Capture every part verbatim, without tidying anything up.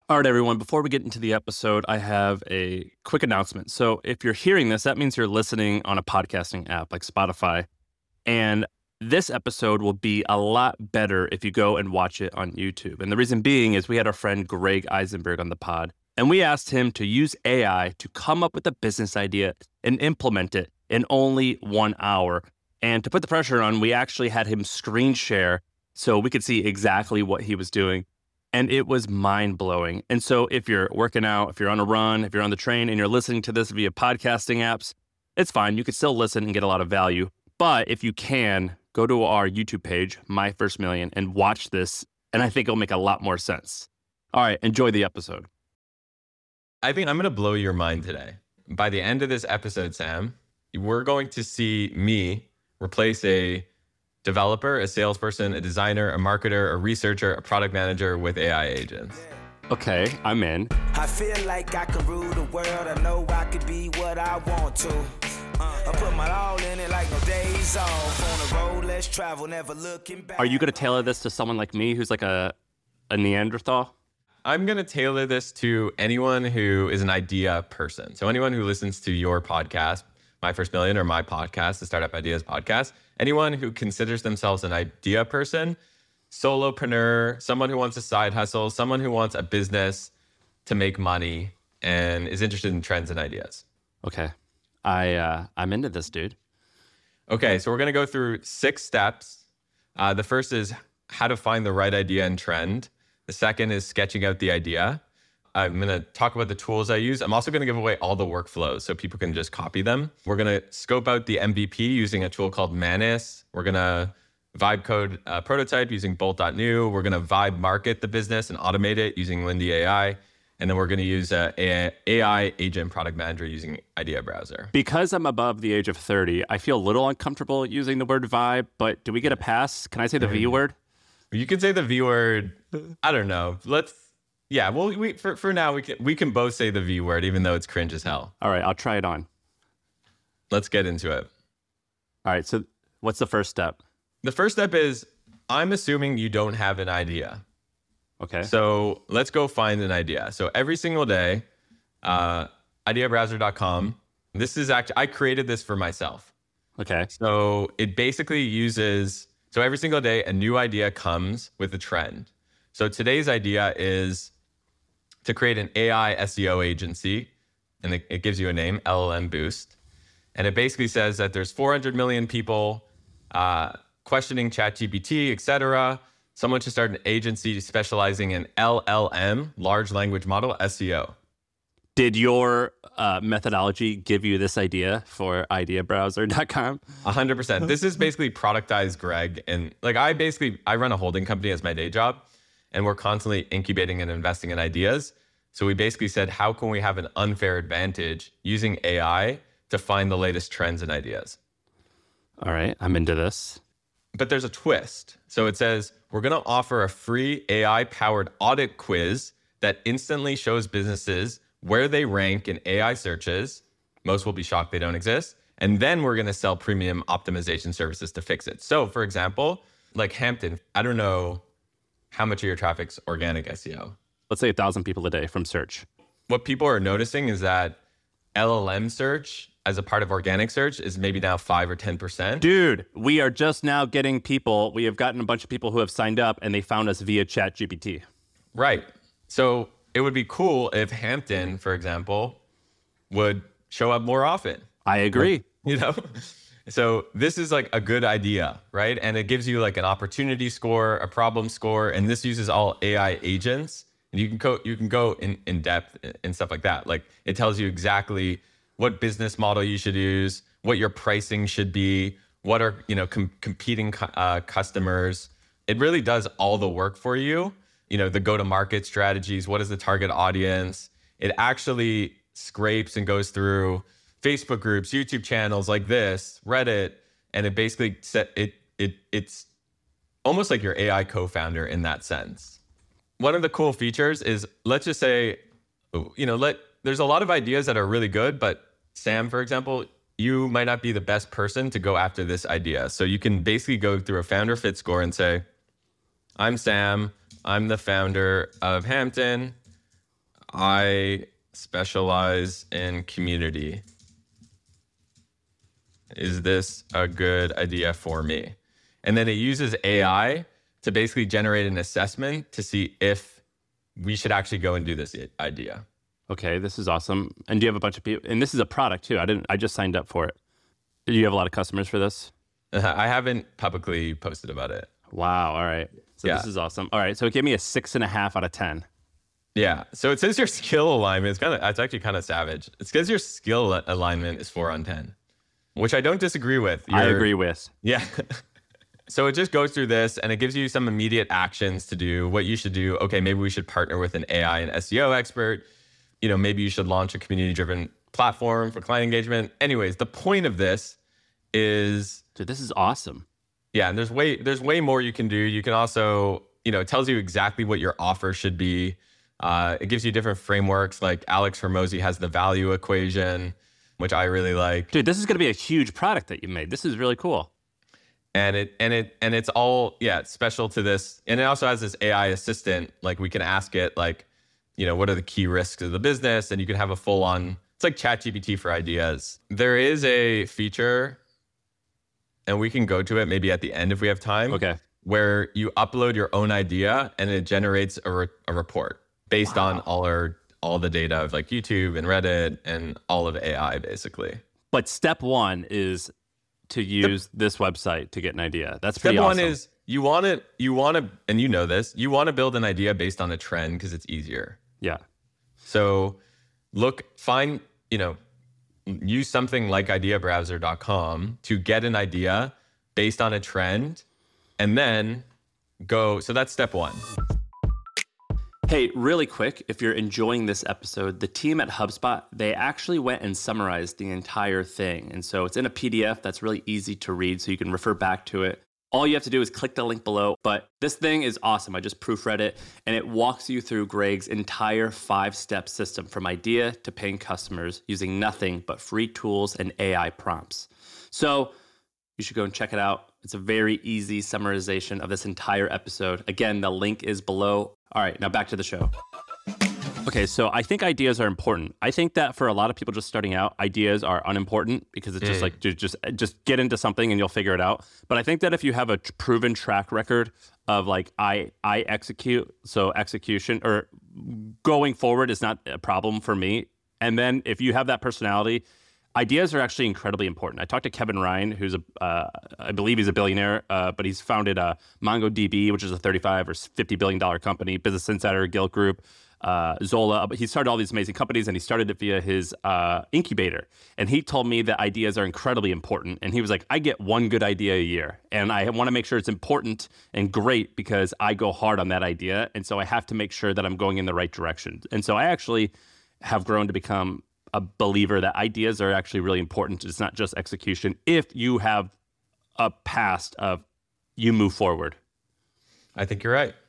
All right, everyone, before we get into the episode, I have a quick announcement. So if you're hearing this, that means you're listening on a podcasting app like Spotify. And this episode will be a lot better if you go and watch it on YouTube. And the reason being is we had our friend Greg Eisenberg on the pod, and we asked him to use A I to come up with a business idea and implement it in only one hour. And to put the pressure on, we actually had him screen share so we could see exactly what he was doing. And it was mind-blowing. And so if you're working out, if you're on a run, if you're on the train and you're listening to this via podcasting apps, it's fine. You can still listen and get a lot of value. But if you can, go to our YouTube page, My First Million, and watch this. And I think it'll make a lot more sense. All right, enjoy the episode. I think I'm going to blow your mind today. By the end of this episode, Sam, we're going to see me replace a developer, a salesperson, a designer, a marketer, a researcher, a product manager with A I agents. Okay, I'm in. I feel like I can rule the world. I know I could be what I want to. Uh, I put my all in it like no days off. On the road, let's travel, never looking back. Are you going to tailor this to someone like me who's like a, a Neanderthal? I'm going to tailor this to anyone who is an idea person. So anyone who listens to your podcast, My First Million, or my podcast, the Startup Ideas Podcast, anyone who considers themselves an idea person, solopreneur, someone who wants a side hustle, someone who wants a business to make money and is interested in trends and ideas. Okay. I, uh, I'm into this, dude. Okay, so we're going to go through six steps. Uh, the first is how to find the right idea and trend. The second is sketching out the idea. I'm going to talk about the tools I use. I'm also going to give away all the workflows so people can just copy them. We're going to scope out the M V P using a tool called Manus. We're going to vibe code a prototype using bolt dot new. We're going to vibe market the business and automate it using Lindy A I. And then we're going to use a A I agent product manager using Idea Browser. Because I'm above the age of thirty, I feel a little uncomfortable using the word vibe, but do we get a pass? Can I say the V word? You can say the V word. I don't know. Let's, yeah, well, we, for, for now, we can, we can both say the V word, even though it's cringe as hell. All right, I'll try it on. Let's get into it. All right, so what's the first step? The first step is, I'm assuming you don't have an idea. Okay. So let's go find an idea. So every single day, uh, idea browser dot com. This is actually, I created this for myself. Okay. So it basically uses, so every single day, a new idea comes with a trend. So today's idea is to create an A I S E O agency, and it, it gives you a name, L L M Boost. And it basically says that there's four hundred million people uh, questioning ChatGPT, et cetera. Someone should start an agency specializing in L L M, large language model S E O. Did your uh, methodology give you this idea for idea browser dot com? one hundred percent. This is basically productized Greg. And like I basically, I run a holding company as my day job, and we're constantly incubating and investing in ideas. So we basically said, how can we have an unfair advantage using A I to find the latest trends and ideas? All right, I'm into this. But there's a twist. So it says, we're going to offer a free A I-powered audit quiz that instantly shows businesses where they rank in A I searches. Most will be shocked they don't exist. And then we're going to sell premium optimization services to fix it. So for example, like Hampton, I don't know how much of your traffic's organic S E O. Let's say a thousand people a day from search. What people are noticing is that L L M search as a part of organic search is maybe now five or ten percent. Dude, we are just now getting people. We have gotten a bunch of people who have signed up and they found us via ChatGPT. Right. So it would be cool if Hampton, for example, would show up more often. I agree. You know? So this is like a good idea, right? And it gives you like an opportunity score, a problem score, and this uses all A I agents. And you can go, you can go in, in depth and stuff like that. Like it tells you exactly what business model you should use, what your pricing should be, what are, you know, com- competing uh, customers. It really does all the work for you. You know, the go-to-market strategies, what is the target audience? It actually scrapes and goes through Facebook groups, YouTube channels like this, Reddit, and it basically set it it it's almost like your A I co-founder in that sense. One of the cool features is, let's just say, you know, let there's a lot of ideas that are really good, but Sam, for example, you might not be the best person to go after this idea. So you can basically go through a founder fit score and say, I'm Sam, I'm the founder of Hampton. I specialize in community. Is this a good idea for me? And then it uses A I to basically generate an assessment to see if we should actually go and do this idea. Okay, this is awesome. And do you have a bunch of people? And this is a product too. I didn't. I just signed up for it. Do you have a lot of customers for this? I haven't publicly posted about it. Wow. All right. So Yeah. this is awesome. All right. So it gave me a six and a half out of ten. Yeah. So it says your skill alignment is kind of, it's actually kind of savage. It says your skill a- alignment is four on ten, which I don't disagree with. I You're- agree with. Yeah. So it just goes through this and it gives you some immediate actions to do, what you should do. Okay, maybe we should partner with an A I and S E O expert. You know, maybe you should launch a community-driven platform for client engagement. Anyways, the point of this is, Dude, this is awesome. yeah, and there's way there's way more you can do. You can also, you know, it tells you exactly what your offer should be. Uh, it gives you different frameworks. Like Alex Hormozi has the value equation, which I really like. Dude, this is going to be a huge product that you made. This is really cool. And it and it and it's all, yeah, it's special to this. And it also has this A I assistant. Like we can ask it, like, you know, what are the key risks of the business? And you can have a full on, it's like ChatGPT for ideas. There is a feature, and we can go to it maybe at the end if we have time. Okay. Where you upload your own idea and it generates a, re- a report based Wow. on all our all the data of like YouTube and Reddit and all of A I basically. But step one is to use this website to get an idea. That's pretty Step awesome. one is you want to you want to and you know this, you want to build an idea based on a trend because it's easier. Yeah. So look, find, you know, use something like idea browser dot com to get an idea based on a trend and then go. So that's step one. Hey, really quick, if you're enjoying this episode, the team at HubSpot, they actually went and summarized the entire thing. And so it's in a P D F that's really easy to read, so you can refer back to it. All you have to do is click the link below. But this thing is awesome. I just proofread it, and it walks you through Greg's entire five-step system from idea to paying customers using nothing but free tools and A I prompts. So you should go and check it out. It's a very easy summarization of this entire episode. Again, the link is below. All right, now back to the show. Okay, so I think ideas are important. I think that for a lot of people just starting out, ideas are unimportant because it's just Mm. like, dude, just just get into something and you'll figure it out. But I think that if you have a t- proven track record of like, I I execute, so execution or going forward is not a problem for me. And then if you have that personality, ideas are actually incredibly important. I talked to Kevin Ryan, who's a, uh, I believe he's a billionaire, uh, but he's founded uh, MongoDB, which is a thirty-five or fifty billion dollars company, Business Insider, Gilt Group, uh, Zola. But he started all these amazing companies, and he started it via his uh, incubator. And he told me that ideas are incredibly important. And he was like, I get one good idea a year, and I want to make sure it's important and great because I go hard on that idea. And so I have to make sure that I'm going in the right direction. And so I actually have grown to become a believer that ideas are actually really important. It's not just execution. If you have a past of you move forward. I think you're right.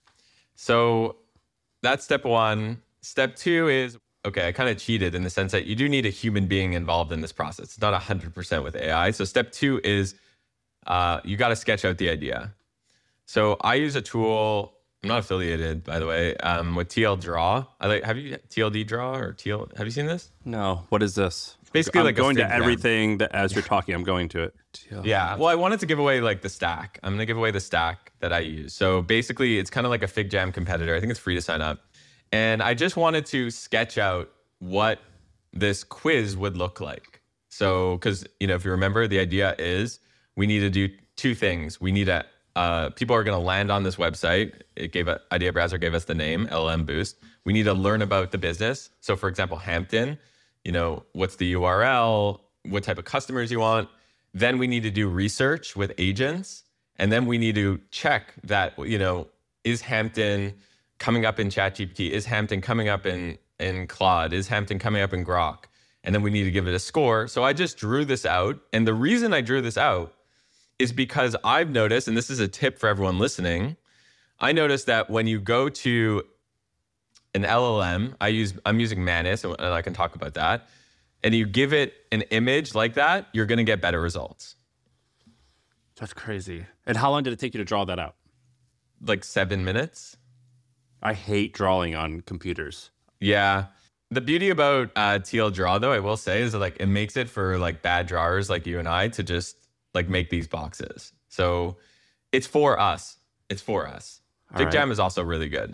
So that's step one. Step two is, okay, I kind of cheated in the sense that you do need a human being involved in this process. It's not one hundred percent with A I. So step two is uh, you got to sketch out the idea. So I use a tool, I'm not affiliated, by the way, um, with T L Draw. I like, have you T L D Draw or T L? Have you seen this? No, what is this? Basically I'm like a going to fig jam. everything that as you're talking, I'm going to it. Yeah. Well, I wanted to give away like the stack. I'm going to give away the stack that I use. So basically, it's kind of like a Fig Jam competitor. I think it's free to sign up. And I just wanted to sketch out what this quiz would look like. So, because, you know, if you remember, the idea is we need to do two things. We need a, uh, people are going to land on this website. It gave a, Idea Browser gave us the name, L L M Boost. We need to learn about the business. So, for example, Hampton, you know, what's the U R L, what type of customers you want. Then we need to do research with agents. And then we need to check that, you know, is Hampton coming up in ChatGPT? Is Hampton coming up in, in Claude? Is Hampton coming up in Grok? And then we need to give it a score. So I just drew this out. And the reason I drew this out is because I've noticed, and this is a tip for everyone listening, I noticed that when you go to an L L M, I use, I'm using Manus, and I can talk about that, and you give it an image like that, you're going to get better results. That's crazy. And how long did it take you to draw that out? Like seven minutes. I hate drawing on computers. Yeah. The beauty about uh, T L Draw, though, I will say, is that, like, it makes it for like bad drawers like you and I to just like make these boxes. So it's for us. It's for us. All right. FigJam is also really good.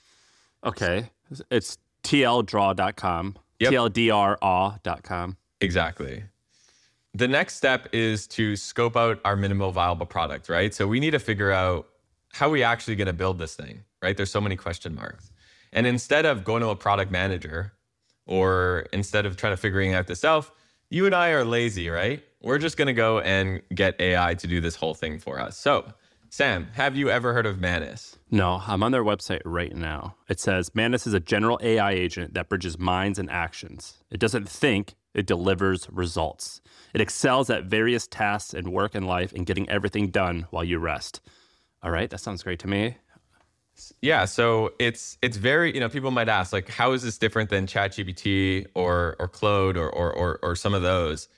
Okay. It's T L draw dot com. Yep. T L D R A W dot com. Exactly. The next step is to scope out our minimal viable product, right? So we need to figure out how we actually going to build this thing, right? There's so many question marks. And instead of going to a product manager, or instead of trying to figuring out this self, you and I are lazy, right? We're just going to go and get A I to do this whole thing for us. So, Sam, have you ever heard of Manus? No, I'm on their website right now. It says Manus is a general A I agent that bridges minds and actions. It doesn't think, it delivers results. It excels at various tasks in work and life and getting everything done while you rest. All right, that sounds great to me. Yeah, so it's it's very, you know, people might ask, like, how is this different than ChatGPT or or Claude or or or, or some of those?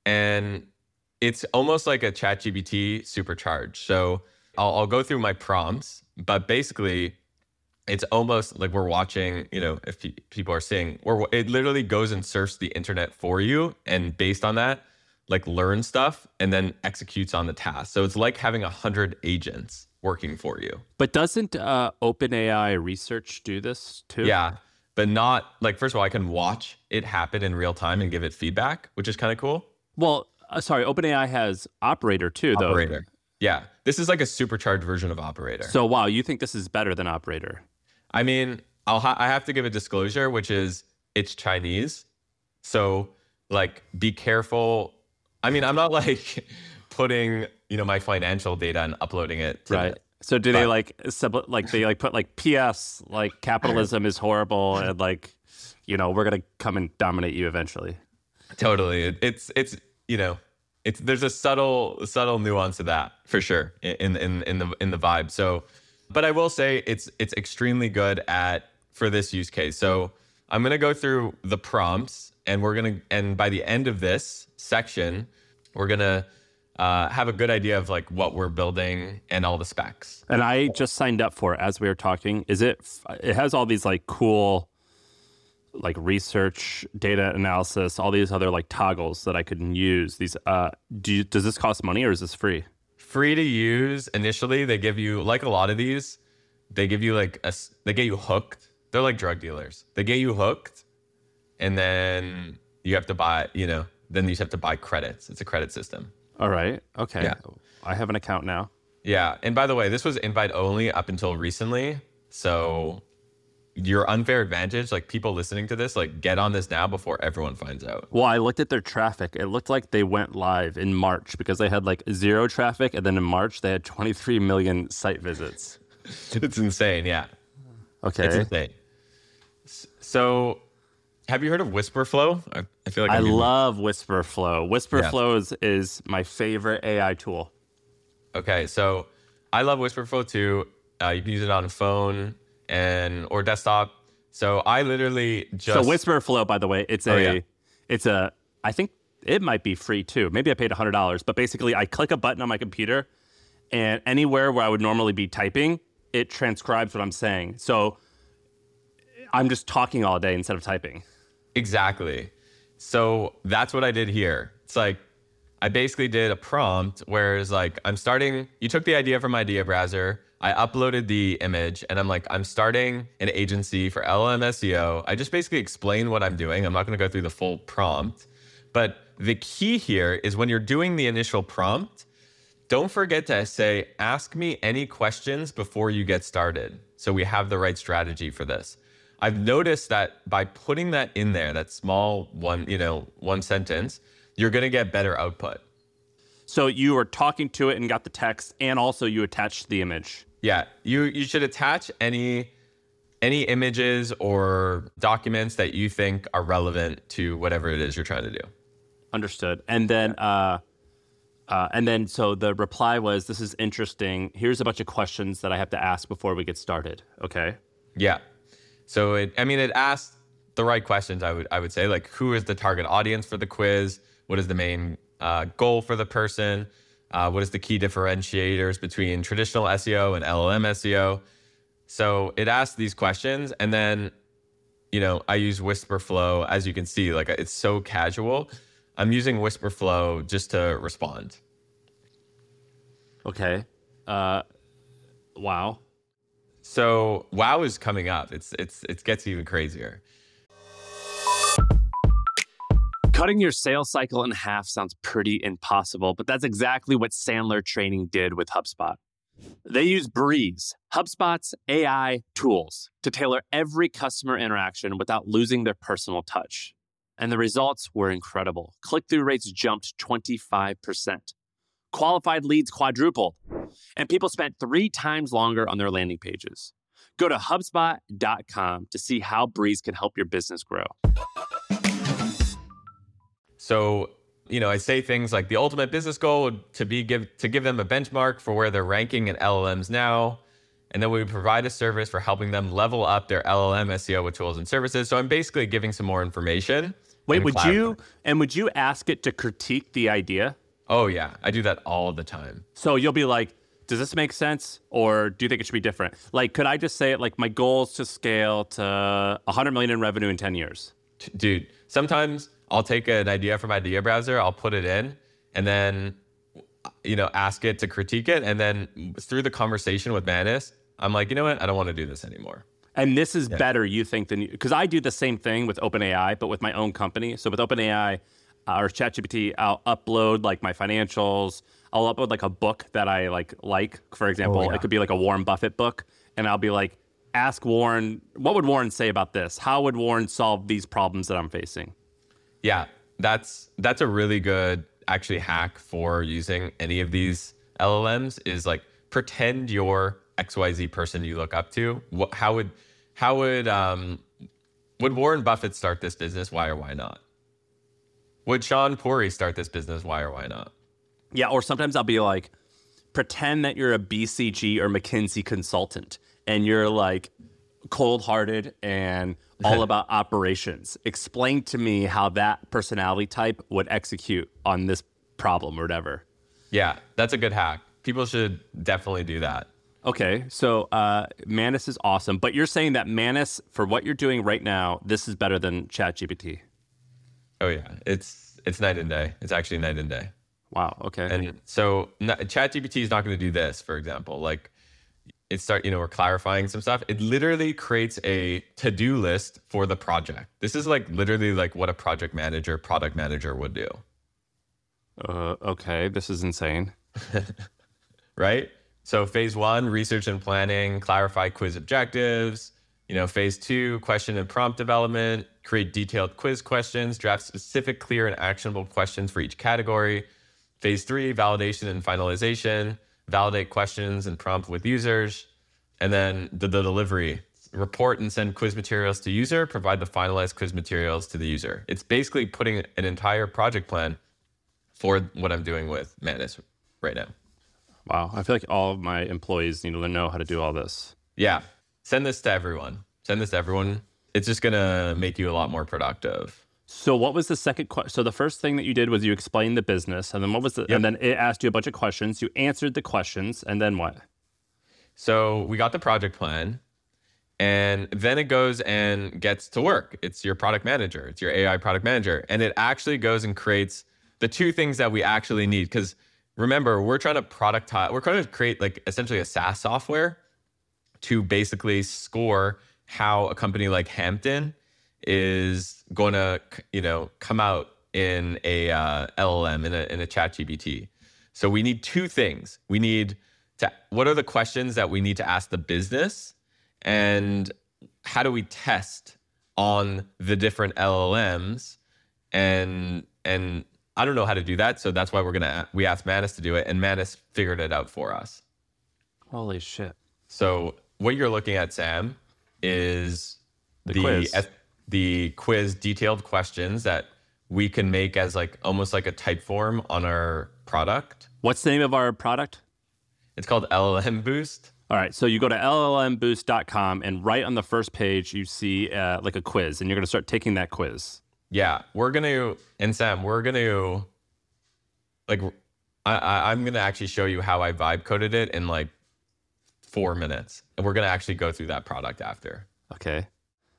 And it's almost like a ChatGPT supercharged. So I'll, I'll go through my prompts, but basically it's almost like we're watching, you know, if pe- people are seeing, or it literally goes and surfs the internet for you, and based on that, like, learns stuff and then executes on the task. So it's like having a hundred agents working for you. But doesn't uh, OpenAI research do this too? Yeah, but not like, first of all, I can watch it happen in real time and give it feedback, which is kind of cool. Well, uh, sorry, OpenAI has Operator too, though. Operator. Yeah, this is like a supercharged version of Operator. So, wow, you think this is better than Operator? I mean, I'll ha- I have to give a disclosure, which is it's Chinese. So, like, be careful. I mean, I'm not like putting, you know, my financial data and uploading it to Right. it. So do But- they like sub like they like put like P S like capitalism is horrible and like, you know, we're gonna come and dominate you eventually. Totally. It, it's it's you know, it's there's a subtle subtle nuance to that for sure in in in the in the vibe. So, but I will say it's it's extremely good at for this use case. So I'm gonna go through the prompts, and we're gonna and by the end of this section, we're gonna uh, have a good idea of like what we're building and all the specs. And I just signed up for it as we were talking. Is it? It has all these like cool, like research, data analysis, all these other like toggles that I could use. These. Uh, do you, does this cost money or is this free? Free to use initially. They give you, like a lot of these, they give you like a s- they get you hooked. They're like drug dealers. They get you hooked, and then you have to buy. You know, then you just have to buy credits. It's a credit system. All right. Okay. Yeah. I have an account now. Yeah. And by the way, this was invite only up until recently. So your unfair advantage, like people listening to this, like get on this now before everyone finds out. Well, I looked at their traffic. It looked like they went live in March because they had like zero traffic, and then in March they had twenty-three million site visits. It's insane. Yeah. Okay. It's insane. S- So have you heard of Whisperflow? I, I feel like I I'm being- love Whisperflow. Whisperflow is, is my favorite A I tool. Okay, so I love Whisperflow too. Uh, you can use it on phone and or desktop. So I literally just So Whisperflow, by the way, it's a, Oh, yeah. it's a. I think it might be free too. Maybe I paid a hundred dollars, but basically I click a button on my computer, and anywhere where I would normally be typing, it transcribes what I'm saying. So I'm just talking all day instead of typing. Exactly. So that's what I did here. It's like I basically did a prompt where it's like I'm starting. You took the idea from Idea Browser. I uploaded the image, and I'm like, I'm starting an agency for L L M S E O. I just basically explain what I'm doing. I'm not going to go through the full prompt, but the key here is when you're doing the initial prompt, don't forget to say, ask me any questions before you get started. So we have the right strategy for this. I've noticed that by putting that in there, that small one, you know, one sentence, you're going to get better output. So you were talking to it and got the text, and also you attached the image. Yeah, you you should attach any any images or documents that you think are relevant to whatever it is you're trying to do. Understood. And then, uh, uh, and then, so the reply was, "This is interesting. Here's a bunch of questions that I have to ask before we get started." Okay. Yeah. So it, I mean, it asked the right questions. I would I would say, like, who is the target audience for the quiz? What is the main uh, goal for the person? Uh, what is the key differentiators between traditional S E O and L L M S E O? So it asked these questions, and then you know, I use Whisperflow. As you can see, like it's so casual. I'm using Whisperflow just to respond. Okay. Uh, wow. So wow is coming up. It's it's it gets even crazier. Cutting your sales cycle in half sounds pretty impossible, but that's exactly what Sandler Training did with HubSpot. They use Breeze, HubSpot's A I tools, to tailor every customer interaction without losing their personal touch. And the results were incredible. Click-through rates jumped twenty-five percent. Qualified leads quadrupled. And people spent three times longer on their landing pages. Go to HubSpot dot com to see how Breeze can help your business grow. So, you know, I say things like the ultimate business goal would to be give to give them a benchmark for where they're ranking in L L Ms now. And then we provide a service for helping them level up their L L M S E O with tools and services. So I'm basically giving some more information. Wait, would you and would you ask it to critique the idea? Oh yeah, I do that all the time. So you'll be like, does this make sense? Or do you think it should be different? Like, could I just say it like my goal is to scale to one hundred million in revenue in ten years? Dude, sometimes I'll take an idea from Idea Browser, I'll put it in, and then, you know, ask it to critique it. And then through the conversation with Manus, I'm like, you know what? I don't want to do this anymore. And this is yeah. better, you think, than you, because I do the same thing with OpenAI, but with my own company. So with OpenAI uh, or ChatGPT, I'll upload like my financials. I'll upload like a book that I like, like, for example, oh, yeah. it could be like a Warren Buffett book. And I'll be like, ask Warren, what would Warren say about this? How would Warren solve these problems that I'm facing? Yeah, that's that's a really good actually hack for using any of these L L Ms is like pretend you're X Y Z person you look up to. What, how would how would um would Warren Buffett start this business? Why or why not? Would Sean Puri start this business? Why or why not? Yeah, or sometimes I'll be like, pretend that you're a B C G or McKinsey consultant and you're like cold-hearted and all about operations. Explain to me how that personality type would execute on this problem or whatever. Yeah, that's a good hack. People should definitely do that. Okay, so uh, Manus is awesome, but you're saying that Manus, for what you're doing right now, this is better than ChatGPT. Oh yeah, it's it's night and day. It's actually night and day. Wow. Okay. And so ChatGPT is not going to do this, for example. Like it start, you know, we're clarifying some stuff. It literally creates a to-do list for the project. This is like literally like what a project manager, product manager would do. Uh, okay, this is insane. Right? So phase one, research and planning, clarify quiz objectives. You know, phase two, question and prompt development, create detailed quiz questions, draft specific, clear, and actionable questions for each category. Phase three, validation and finalization, validate questions and prompt with users. And then the, the delivery, report and send quiz materials to user, provide the finalized quiz materials to the user. It's basically putting an entire project plan for what I'm doing with Manus right now. Wow. I feel like all of my employees need to know how to do all this. Yeah. Send this to everyone. Send this to everyone. It's just going to make you a lot more productive. So what was the second question? So the first thing that you did was you explained the business, and then what was the, yep. and then it asked you a bunch of questions. You answered the questions, and then what? So we got the project plan, and then it goes and gets to work. It's your product manager. It's your A I product manager. And it actually goes and creates the two things that we actually need. Because remember, we're trying to productize, we're trying to create like essentially a SaaS software to basically score how a company like Hampton is going to, you know, come out in a uh, L L M, in a, in a ChatGPT. So we need two things. We need to, what are the questions that we need to ask the business? And how do we test on the different L L Ms? And, and I don't know how to do that. So that's why we're going to, we asked Manus to do it, and Manus figured it out for us. Holy shit. So what you're looking at, Sam, is the, the quiz. Uh, the quiz detailed questions that we can make as like almost like a type form on our product. What's the name of our product? It's called L L M Boost. All right. So you go to L L M boost dot com, and right on the first page, you see uh, like a quiz, and you're going to start taking that quiz. Yeah, we're going to, and Sam, we're going to, like, I, I, I'm going to actually show you how I vibe coded it in like four minutes. And we're going to actually go through that product after. Okay.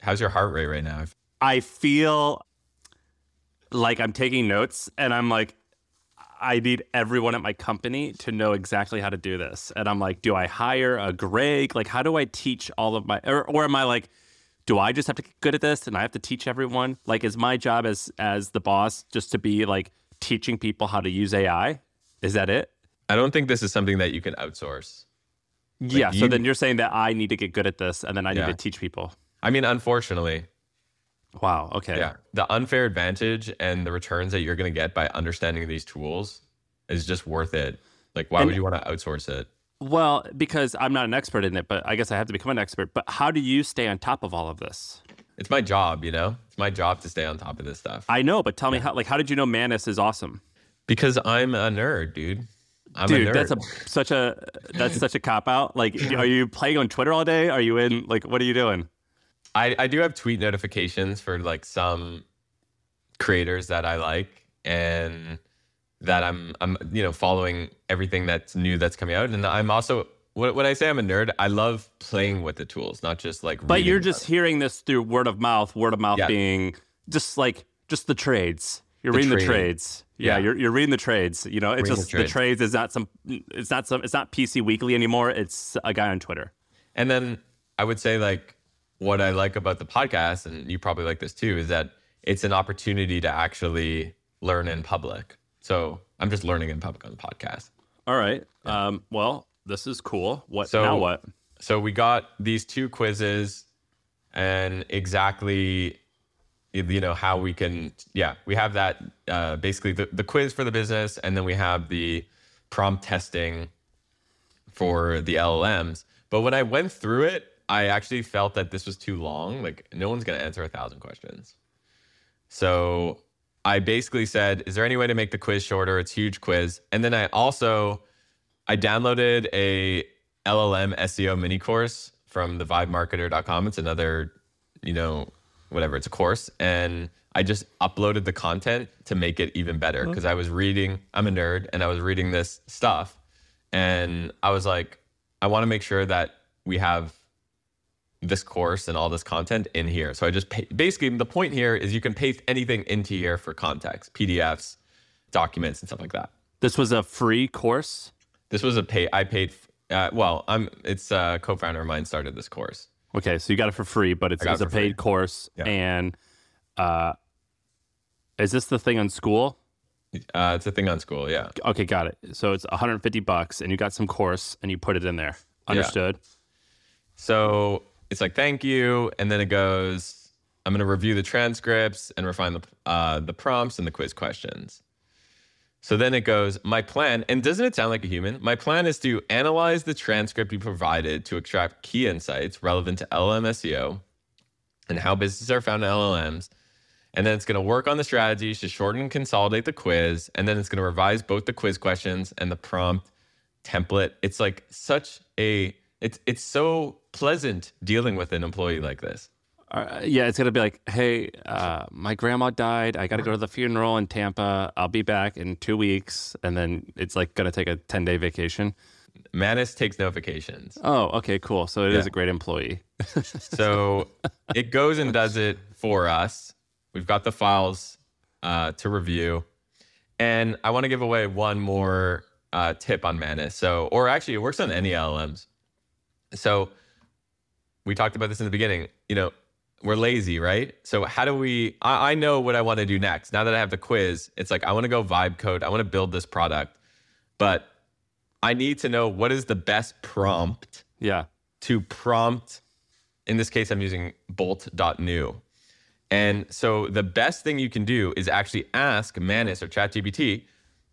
how's your heart rate right now? I feel like I'm taking notes, and I'm like, I need everyone at my company to know exactly how to do this. And I'm like, do I hire a Greg? Like, how do I teach all of my, or, or am I like, do I just have to get good at this and I have to teach everyone? Like, is my job as as the boss just to be like teaching people how to use A I? Is that it? I don't think this is something that you can outsource. Like yeah. So you, then you're saying that I need to get good at this, and then I yeah. need to teach people. I mean, unfortunately. Wow. Okay. Yeah. The unfair advantage and the returns that you're going to get by understanding these tools is just worth it. Like, why and, would you want to outsource it? Well, because I'm not an expert in it, but I guess I have to become an expert. But how do you stay on top of all of this? It's my job, you know? It's my job to stay on top of this stuff. I know, but tell me how, like, how did you know Manus is awesome? Because I'm a nerd, dude. I'm dude, a nerd. that's a such a that's such a cop out. Like, are you playing on Twitter all day? Are you in, like, what are you doing? I, I do have tweet notifications for like some creators that I like, and that I'm I'm you know following everything that's new that's coming out. And I'm also, when, when I say I'm a nerd, I love playing with the tools, not just like But reading you're just them. hearing this through word of mouth, word of mouth Yeah. being just like just the trades. You're The reading trading. the trades. Yeah, Yeah. you're you're reading the trades. You know, it's Reading just the the trades. trades is not some it's not some it's not P C Weekly anymore. It's a guy on Twitter. And then I would say, like, what I like about the podcast, and you probably like this too, is that it's an opportunity to actually learn in public. So I'm just learning in public on the podcast. All right. Um, well, this is cool. What So- now? What? So we got these two quizzes, and exactly, you know, how we can, yeah, we have that, uh, basically the, the quiz for the business, and then we have the prompt testing for the L L Ms. But when I went through it, I actually felt that this was too long. Like, no one's going to answer a thousand questions. So I basically said, is there any way to make the quiz shorter? It's a huge quiz. And then I also, I downloaded a L L M S E O mini course from the vibe marketer dot com. It's another, you know, whatever, it's a course. And I just uploaded the content to make it even better, because I was reading, I'm a nerd, and I was reading this stuff. And I was like, I want to make sure that we have this course and all this content in here. So I just pay, basically the point here is you can paste anything into here for context, P D Fs, documents, and stuff like that. This was a free course. This was a pay. I paid. Uh, well, I'm. It's a co-founder of mine started this course. Okay, so you got it for free, but it's, I got it's it a for paid free. course. Yeah. And uh, is this the thing on School? Uh, it's a thing on School. Yeah. Okay, got it. So it's one hundred fifty bucks, and you got some course, and you put it in there. Understood. So it's like, thank you, and then it goes, I'm going to review the transcripts and refine the uh, the prompts and the quiz questions. So then it goes, my plan, and doesn't it sound like a human? My plan is to analyze the transcript you provided to extract key insights relevant to L L M S E O and how businesses are found in L L Ms. And then it's going to work on the strategies to shorten and consolidate the quiz. And then it's going to revise both the quiz questions and the prompt template. It's like such a, it's it's so pleasant dealing with an employee like this. Uh, yeah, it's gonna be like, hey, uh, my grandma died. I got to go to the funeral in Tampa. I'll be back in two weeks, and then it's like gonna take a ten day vacation. Manus takes no vacations. Oh, okay, cool. So it is Yeah. a great employee. So it goes and does it for us. We've got the files uh, to review. And I want to give away one more uh, tip on Manus. So, or actually, it works on any L L Ms. So we talked about this in the beginning. You know, we're lazy, right? So how do we, I, I know what I want to do next. Now that I have the quiz, it's like, I want to go vibe code. I want to build this product, but I need to know what is the best prompt Yeah. to prompt. In this case, I'm using bolt dot new. And so the best thing you can do is actually ask Manus or ChatGPT,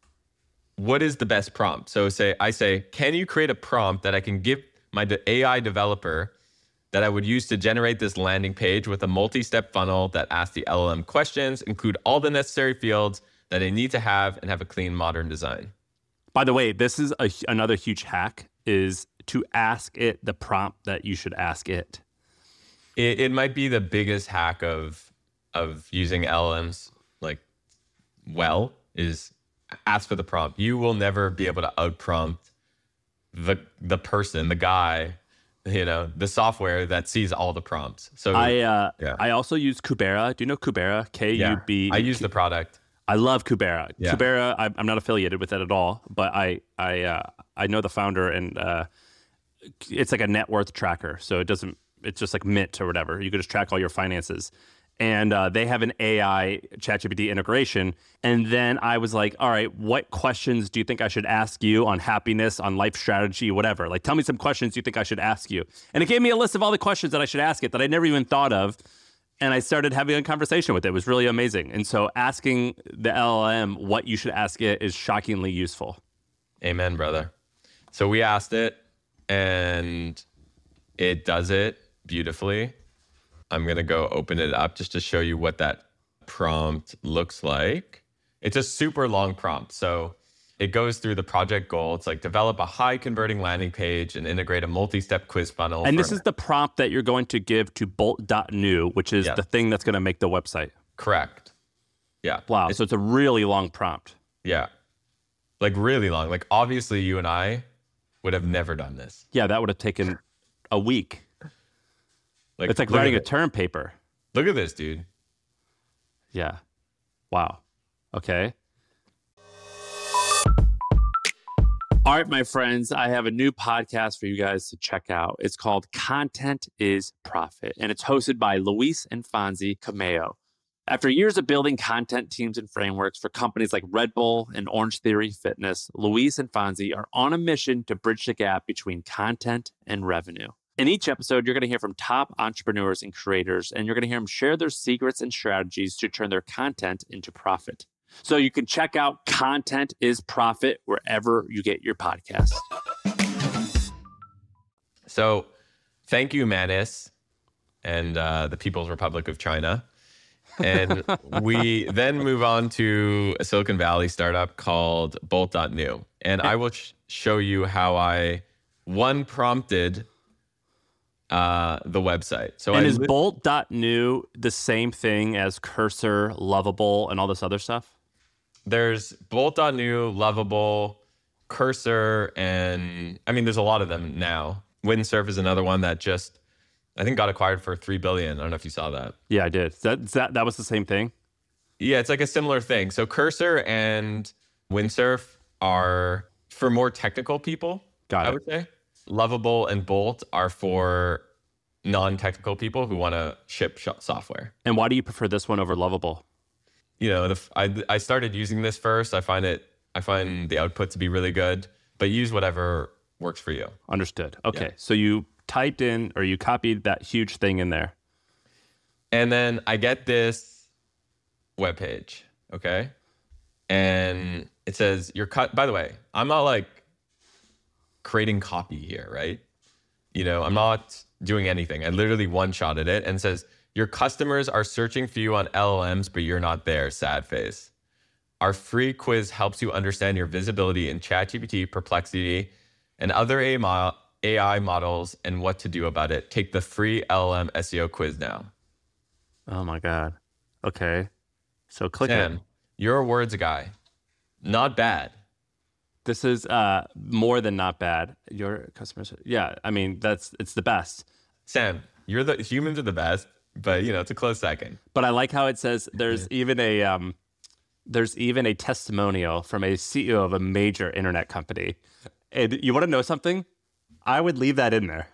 what is the best prompt? So say, I say, can you create a prompt that I can give my de- A I developer that I would use to generate this landing page with a multi-step funnel that asks the L L M questions, include all the necessary fields that I need to have, and have a clean, modern design. By the way, this is a, another huge hack is to ask it the prompt that you should ask it. It, it might be the biggest hack of of using L L Ms like well is ask for the prompt. You will never be able to out prompt the the person, the guy you know, the software that sees all the prompts. So I uh, yeah. I also use Kubera. Do you know Kubera? K U B. I use the product. I love Kubera. Yeah. Kubera, I, I'm not affiliated with it at all, but I I uh, I know the founder, and uh, it's like a net worth tracker. So it doesn't. It's just like Mint or whatever. You can just track all your finances. And uh, they have an A I ChatGPT integration. And then I was like, all right, what questions do you think I should ask you on happiness, on life strategy, whatever? Like, tell me some questions you think I should ask you. And it gave me a list of all the questions that I should ask it that I never even thought of. And I started having a conversation with it. It was really amazing. And so asking the L L M what you should ask it is shockingly useful. Amen, brother. So we asked it, and it does it beautifully. I'm going to go open it up just to show you what that prompt looks like. It's a super long prompt. So it goes through the project goal. It's like develop a high converting landing page and integrate a multi-step quiz funnel. And this is the prompt that you're going to give to bolt dot new, which is Yes. the thing that's going to make the website. Correct. Yeah. Wow. So it's a really long prompt. Yeah. Like really long. Like obviously you and I would have never done this. Yeah, that would have taken a week. Like It's like look writing a at it. term paper. Look at this, dude. Yeah. Wow. Okay. All right, my friends, I have a new podcast for you guys to check out. It's called Content is Profit, and it's hosted by Luis and Fonzie Cameo. After years of building content teams and frameworks for companies like Red Bull and Orange Theory Fitness, Luis and Fonzie are on a mission to bridge the gap between content and revenue. In each episode, you're going to hear from top entrepreneurs and creators, and you're going to hear them share their secrets and strategies to turn their content into profit. So you can check out Content is Profit wherever you get your podcasts. So thank you, Manis, and uh, the People's Republic of China. And we then move on to a Silicon Valley startup called bolt dot new. And I will sh- show you how I, one, prompted uh, the website. So And I is li- bolt dot new the same thing as Cursor, Lovable, and all this other stuff? there's bolt dot new, Lovable, Cursor, and I mean, there's a lot of them now. Windsurf is another one that just, I think, got acquired for three billion dollars. I don't know if you saw that. Yeah, I did. That, that, that was the same thing? Yeah, it's like a similar thing. So Cursor and Windsurf are for more technical people, Got I it. would say. Lovable and Bolt are for non-technical people who want to ship sh- software. And why do you prefer this one over Lovable? You know, the, f- I, I started using this first. I find it, I find the output to be really good, but use whatever works for you. Understood. Okay, Yeah. so you typed in or you copied that huge thing in there. And then I get this webpage, okay? And it says, you're cut. By the way, I'm not like creating copy here, right? You know, I'm not doing anything. I literally one-shotted it and says, your customers are searching for you on L L Ms, but you're not there, sad face. Our free quiz helps you understand your visibility in ChatGPT, Perplexity, and other A I models and what to do about it. Take the free L L M S E O quiz now. Oh my God. Okay. So click Sam, it. you're a words guy. Not bad. This is uh, more than not bad. Your customers, yeah. I mean, that's it's the best. Sam, you're the humans are the best, but you know, it's a close second. But I like how it says there's even a um, there's even a testimonial from a C E O of a major internet company. And you want to know something? I would leave that in there.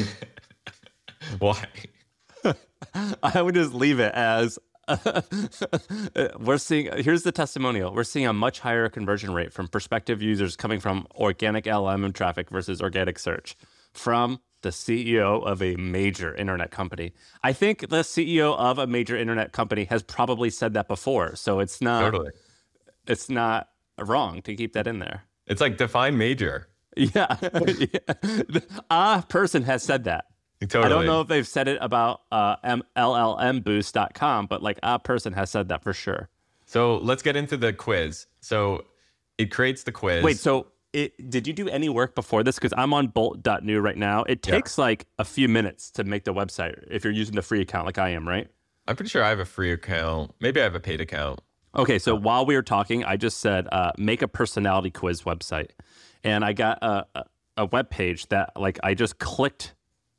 Why? I would just leave it as we're seeing. Here's the testimonial. We're seeing a much higher conversion rate from prospective users coming from organic L L M traffic versus organic search from the C E O of a major internet company. I think the C E O of a major internet company has probably said that before, so it's not Totally. it's not wrong to keep that in there. It's like define major. Yeah, yeah. A person has said that. Totally. I don't know if they've said it about uh, M- L L M boost dot com, but like a person has said that for sure. So let's get into the quiz. So it creates the quiz. Wait, so it, did you do any work before this? Because I'm on bolt dot new right now. It Yeah. takes like a few minutes to make the website if you're using the free account like I am, right? I'm pretty sure I have a free account. Maybe I have a paid account. Okay, so while we were talking, I just said uh, make a personality quiz website. And I got a, a, a web page that like I just clicked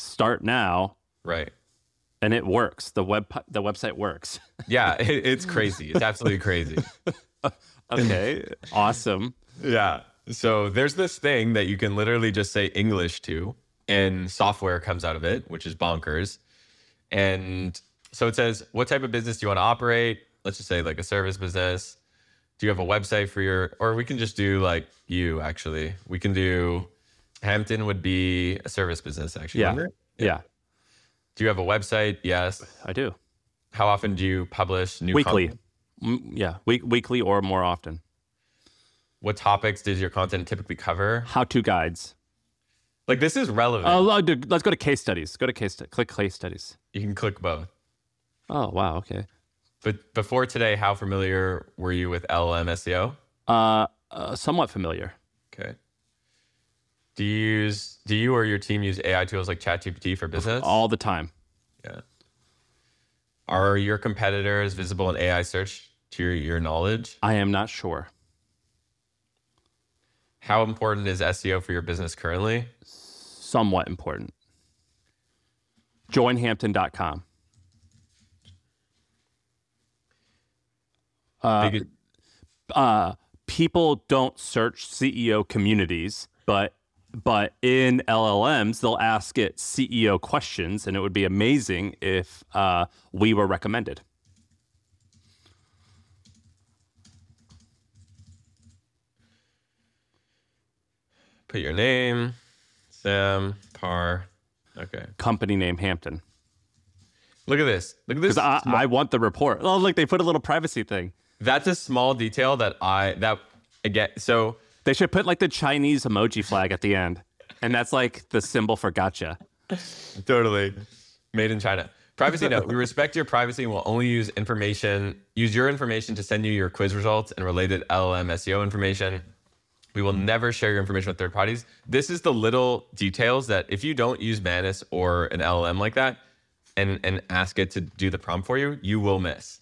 start now, Right. and it works. The web the website works. Yeah, it, it's crazy. It's absolutely crazy. Okay, awesome. Yeah. So there's this thing that you can literally just say English to, and software comes out of it, which is bonkers. And so it says, what type of business do you want to operate? Let's just say like a service business. Do you have a website for your, or we can just do like you, actually. We can do, Hampton would be a service business, actually. Yeah. Remember? Yeah, Do you have a website? Yes. I do. How often do you publish new Weekly. content? Mm, yeah, week, weekly or more often. What topics does your content typically cover? How-to guides. Like, this is relevant. Oh, let's go to case studies. Go to case, stu- click case studies. You can click both. Oh, wow, okay. But before today, how familiar were you with L L M S E O? Uh, uh, somewhat familiar. Okay. Do you use, do you or your team use A I tools like ChatGPT for business? All the time. Yeah. Are your competitors visible in A I search to your, your knowledge? I am not sure. How important is S E O for your business currently? Somewhat important. join hampton dot com. Uh, Big- uh, people don't search C E O communities, but but in L L Ms, they'll ask it C E O questions, and it would be amazing if uh, we were recommended. Put your name, Sam Parr. Okay. Company name Hampton. Look at this. Look at this. Because I, I want the report. Oh, look, they put a little privacy thing. That's a small detail that I, that again, so They should put like the Chinese emoji flag at the end. And that's like the symbol for gotcha. totally made in China. Privacy note, we respect your privacy and will only use information, use your information to send you your quiz results and related L L M S E O information. We will never share your information with third parties. This is the little details that if you don't use Manus or an L L M like that and, and ask it to do the prompt for you, you will miss.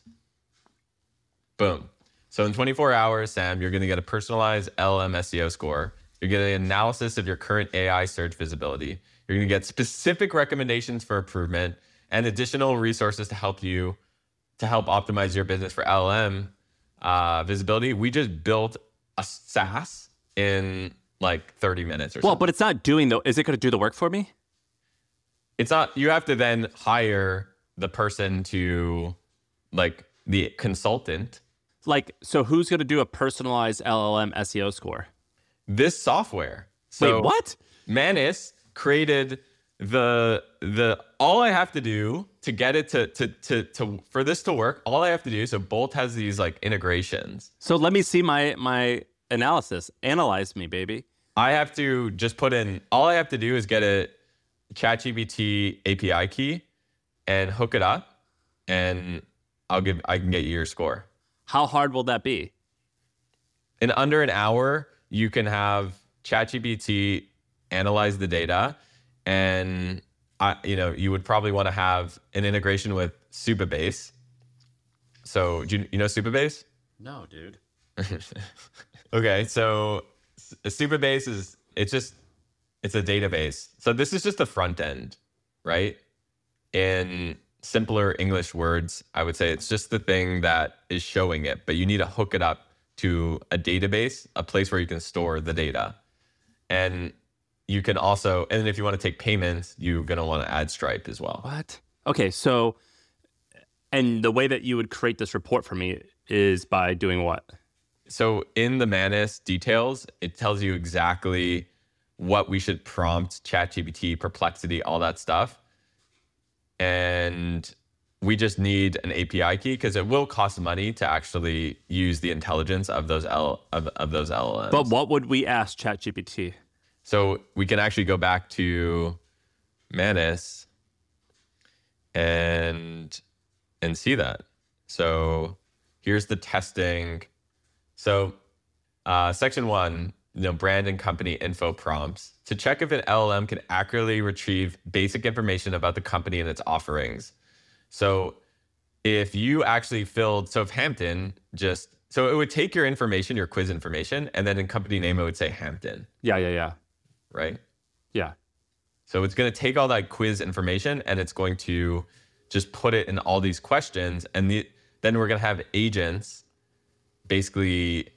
Boom. So in twenty-four hours, Sam, you're going to get a personalized L L M S E O score. You're getting an analysis of your current A I search visibility. You're going to get specific recommendations for improvement and additional resources to help you to help optimize your business for L L M uh, visibility. We just built a SaaS in like thirty minutes or Well, something. but it's not doing the, is it going to do the work for me? It's not, you have to then hire the person to, like, the consultant. Like, so who's going to do a personalized L L M S E O score? This software. So Wait, what? Manus created the the all I have to do to get it to to to to for this to work, all I have to do, so Bolt has these like integrations. So let me see my my analysis. Analyze me, baby. I have to just put in, all I have to do is get a ChatGPT A P I key and hook it up, and I'll give I can get you your score. How hard will that be? In under an hour, you can have ChatGPT analyze the data, and I, you know, you would probably want to have an integration with Supabase. So, do you, you know Supabase? No, dude. Okay, so a Supabase is it's just it's a database. So this is just the front end, right? In simpler English words, I would say it's just the thing that is showing it, but you need to hook it up to a database, a place where you can store the data. And you can also, and if you want to take payments, you're going to want to add Stripe as well. What? Okay, so, and the way that you would create this report for me is by doing what? So in the Manus details, it tells you exactly what we should prompt, ChatGPT, Perplexity, all that stuff. And we just need an A P I key because it will cost money to actually use the intelligence of those L of, of those L L Ms. But what would we ask ChatGPT? So we can actually go back to Manus and and see that. So here's the testing. So uh, section one, you know, brand and company info prompts to check if an L L M can accurately retrieve basic information about the company and its offerings. So if you actually filled, so if Hampton just, so it would take your information, your quiz information, and then in company name, it would say Hampton, Yeah, yeah, yeah. right? Yeah. So it's going to take all that quiz information and it's going to just put it in all these questions. And the, then we're going to have agents basically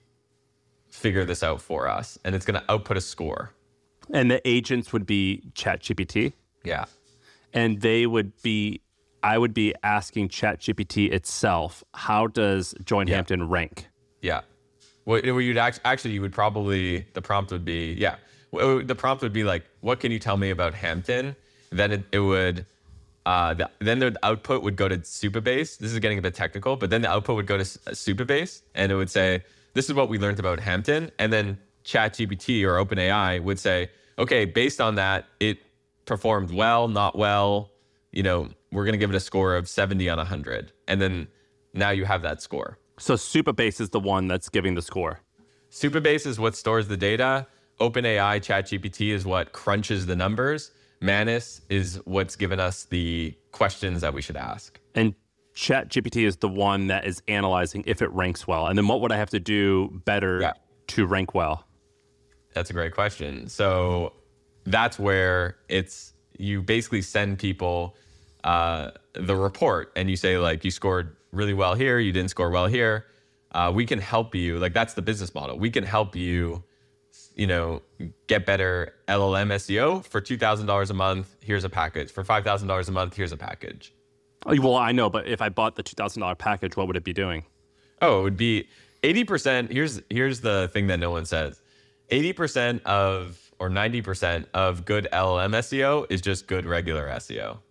figure this out for us. And it's going to output a score. And the agents would be ChatGPT? Yeah. And they would be, I would be asking ChatGPT itself, how does Join Yeah. Hampton rank? Yeah. Well, you'd act- actually, you would probably, the prompt would be, yeah. Well, the prompt would be like, what can you tell me about Hampton? Then it, it would, uh, the, then the output would go to Supabase. This is getting a bit technical, but then the output would go to Supabase and it would say, this is what we learned about Hampton. And then ChatGPT or OpenAI would say, okay, based on that, it performed well, not well. You know, we're going to give it a score of seventy on one hundred. And then now you have that score. So Supabase is the one that's giving the score. Supabase is what stores the data. OpenAI, ChatGPT is what crunches the numbers. Manus is what's given us the questions that we should ask. And ChatGPT is the one that is analyzing if it ranks well. And then what would I have to do better Yeah. to rank well? That's a great question. So that's where it's, you basically send people uh, the report and you say like, you scored really well here, you didn't score well here. Uh, we can help you. Like that's the business model. We can help you, you know, get better L L M S E O for two thousand dollars a month. Here's a package. For five thousand dollars a month, here's a package. Oh, well, I know, but if I bought the two thousand dollars package, what would it be doing? Oh, it would be eighty percent. Here's here's the thing that no one says. eighty percent of or ninety percent of good L L M S E O is just good regular S E O.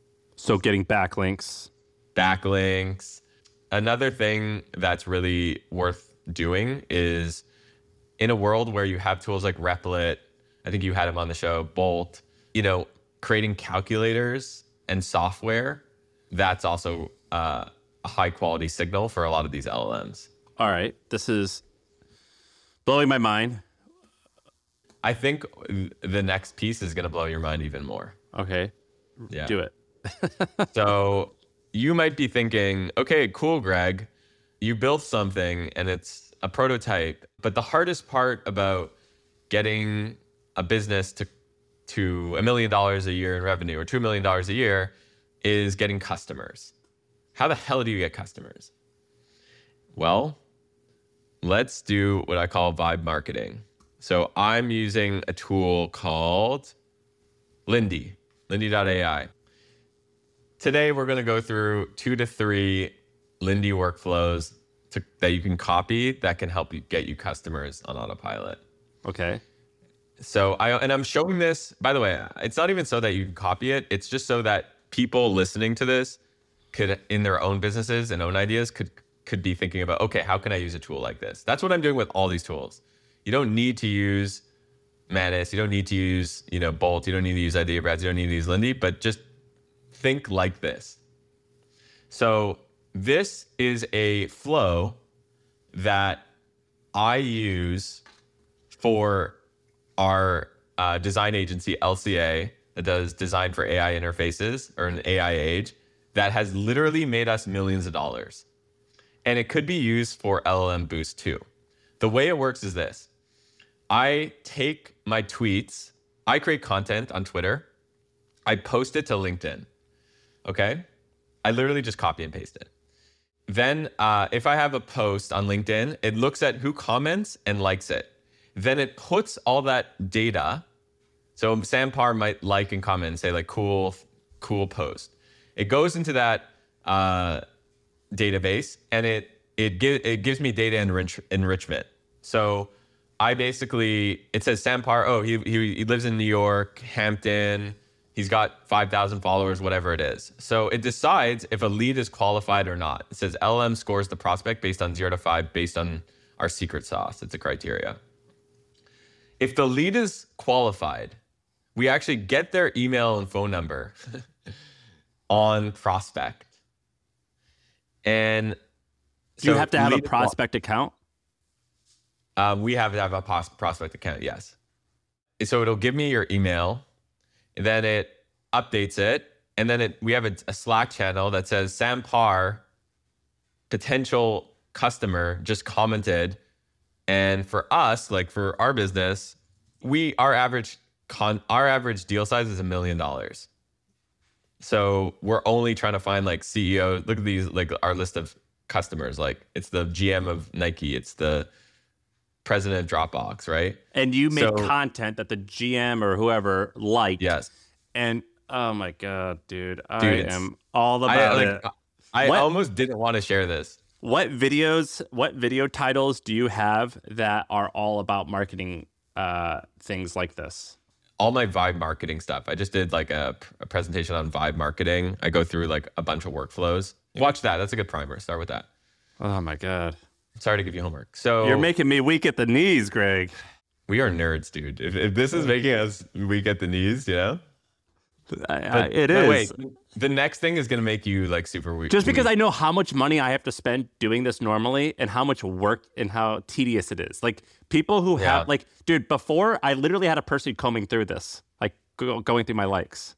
So getting backlinks. Backlinks. Another thing that's really worth doing is in a world where you have tools like Replit, I think you had him on the show, Bolt, you know, creating calculators and software, that's also uh, a high quality signal for a lot of these L L Ms. All right. This is blowing my mind. I think the next piece is going to blow your mind even more. Okay. Yeah. Do it. So you might be thinking, okay, cool, Greg, you built something and it's a prototype, but the hardest part about getting a business to to a million dollars a year in revenue or two million dollars a year is getting customers. How the hell do you get customers? Well, let's do what I call vibe marketing. So I'm using a tool called Lindy, Lindy dot A I. Today, we're going to go through two to three Lindy workflows to, that you can copy that can help you get you customers on autopilot. Okay. So I and I'm showing this, by the way, it's not even so that you can copy it. It's just so that people listening to this could, in their own businesses and own ideas, could could be thinking about, okay, how can I use a tool like this? That's what I'm doing with all these tools. You don't need to use Manus. You don't need to use, you know, Bolt. You don't need to use Ideabricks. You don't need to use Lindy, but just think like this. So this is a flow that I use for our uh, design agency, L C A, that does design for A I interfaces or an A I age, that has literally made us millions of dollars. And it could be used for L L M Boost too. The way it works is this. I take my tweets, I create content on Twitter, I post it to LinkedIn, okay? I literally just copy and paste it. Then uh, if I have a post on LinkedIn, it looks at who comments and likes it. Then it puts all that data. So Sam Parr might like and comment and say like, cool, cool post. It goes into that uh, database and it it, give, it gives me data enrich, enrichment. So I basically, it says Sam Parr, oh, he, he, he lives in New York, Hampton, he's got five thousand followers, whatever it is. So it decides if a lead is qualified or not. It says L L M scores the prospect based on zero to five, based on our secret sauce. It's a criteria. If the lead is qualified, we actually get their email and phone number on prospect. And Do you so have to have a lead- prospect account? Um, we have to have a pos- prospect account, yes. So it'll give me your email, and then it updates it, and then it we have a, a Slack channel that says Sam Parr, potential customer, just commented. And for us, like for our business, we our average con our average deal size is a million dollars. So we're only trying to find like C E O. Look at these, like our list of customers. Like it's the G M of Nike. It's the president of Dropbox, right? And you make So- content that the G M or whoever liked. Yes. And oh my God, dude, I Dude, it's- am all about I it. like. I What? almost didn't want to share this. What videos, what video titles do you have that are all about marketing uh, things like this? All my Vibe marketing stuff. I just did like a, a presentation on Vibe marketing. I go through like a bunch of workflows. Watch that. That's a good primer. Start with that. Oh my God. Sorry to give you homework. So You're making me weak at the knees, Greg. we are nerds, dude. If, if this is making us weak at the knees, you know? I, I, But- it but is. Wait, the next thing is going to make you like super weak. Just because weak. I know how much money I have to spend doing this normally and how much work and how tedious it is. Like people who Yeah. have, like, dude, before I literally had a person combing through this, like go, going through my likes.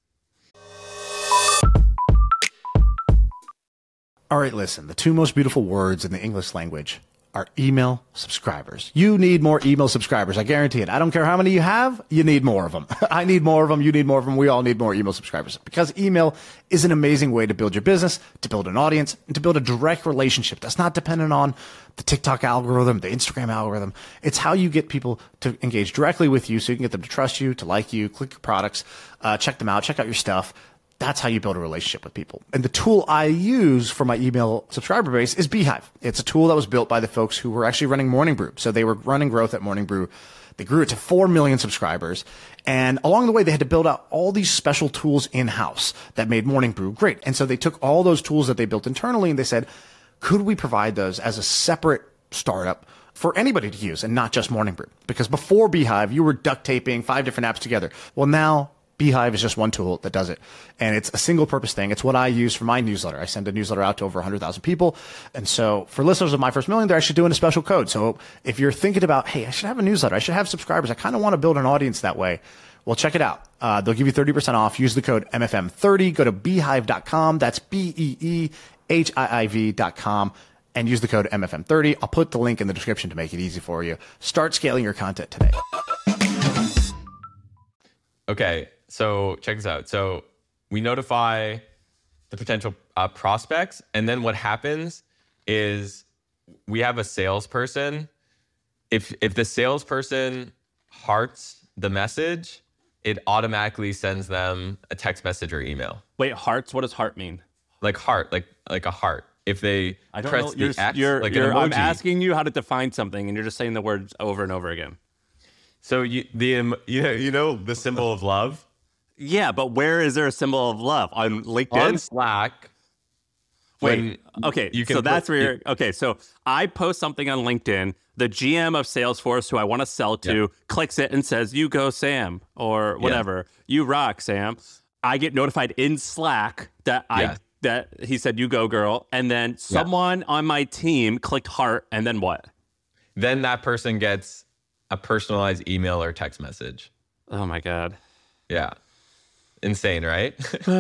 All right, listen, the two most beautiful words in the English language are email subscribers. You need more email subscribers. I guarantee it. I don't care how many you have. You need more of them. I need more of them. You need more of them. We all need more email subscribers because email is an amazing way to build your business, to build an audience, and to build a direct relationship that's not dependent on the TikTok algorithm, the Instagram algorithm. It's how you get people to engage directly with you so you can get them to trust you, to like you, click your products, uh, check them out, check out your stuff. That's how you build a relationship with people. And the tool I use for my email subscriber base is Beehive. It's a tool that was built by the folks who were actually running Morning Brew. So they were running growth at Morning Brew. They grew it to four million subscribers. And along the way, they had to build out all these special tools in-house that made Morning Brew great. And so they took all those tools that they built internally and they said, could we provide those as a separate startup for anybody to use and not just Morning Brew? Because before Beehive, you were duct taping five different apps together. Well, now Beehive is just one tool that does it. And it's a single purpose thing. It's what I use for my newsletter. I send a newsletter out to over one hundred thousand people. And so for listeners of My First Million, they're actually doing a special code. So if you're thinking about, hey, I should have a newsletter, I should have subscribers, I kind of want to build an audience that way. Well, check it out. Uh, they'll give you thirty percent off. Use the code M F M thirty. Go to beehive dot com. That's B E E H I I V dot com. And use the code M F M thirty. I'll put the link in the description to make it easy for you. Start scaling your content today. Okay, so check this out. So we notify the potential uh, prospects, and then what happens is we have a salesperson. If if the salesperson hearts the message, it automatically sends them a text message or email. Wait, hearts? What does heart mean? Like heart, like like a heart. If they I don't press know. the You're, X, you're, like you're, an I'm emoji. asking you how to define something, and you're just saying the words over and over again. So you the um, you know you know the symbol of love Yeah, but where is there a symbol of love? On LinkedIn? on Slack. Wait, when okay, you can so that's put- where you're, okay, so I post something on LinkedIn, the G M of Salesforce who I want to sell to Yeah. clicks it and says, you go, Sam, or whatever, you rock, Sam. I get notified in Slack that I Yeah. that he said, you go, girl, and then someone on my team clicked heart, and then what? Then that person gets a personalized email or text message. Oh my God. Yeah. Insane, right?